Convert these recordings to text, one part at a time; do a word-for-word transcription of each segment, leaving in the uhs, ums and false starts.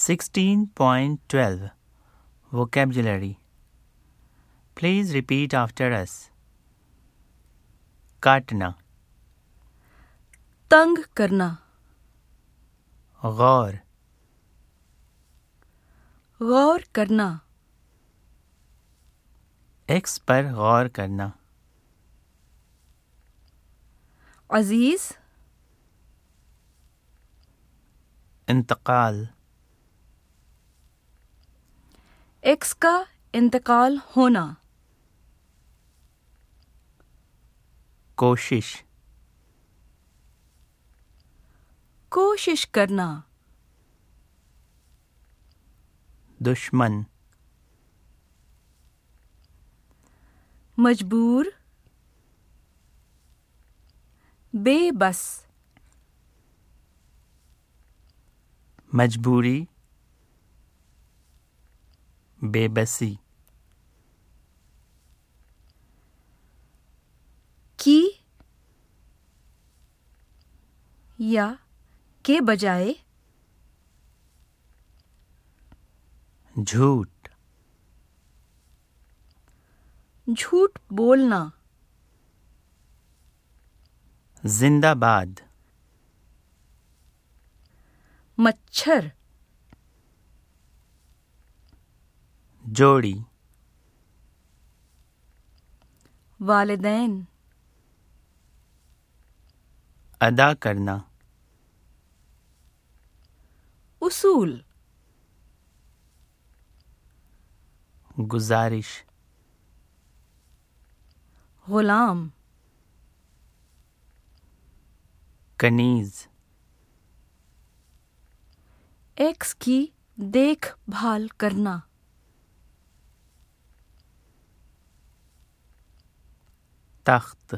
sixteen point twelve Vocabulary. Please repeat after us. काटना, तंग करना, गौर, गौर करना, एक्स पर गौर करना, अजीज, इंतकाल, एक्स का इंतकाल होना, कोशिश, कोशिश करना, दुश्मन, मजबूर, बेबस, मजबूरी, बेबसी, की या के बजाय, झूठ, झूठ बोलना, जिंदाबाद, मच्छर, जोड़ी, वालिदैन, अदा करना, उसूल, गुजारिश, गुलाम, कनीज, एक्स की देखभाल करना, तख्त,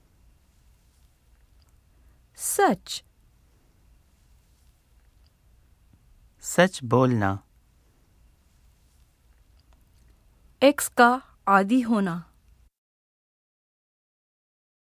सच, सच बोलना, एक्स का आदी होना,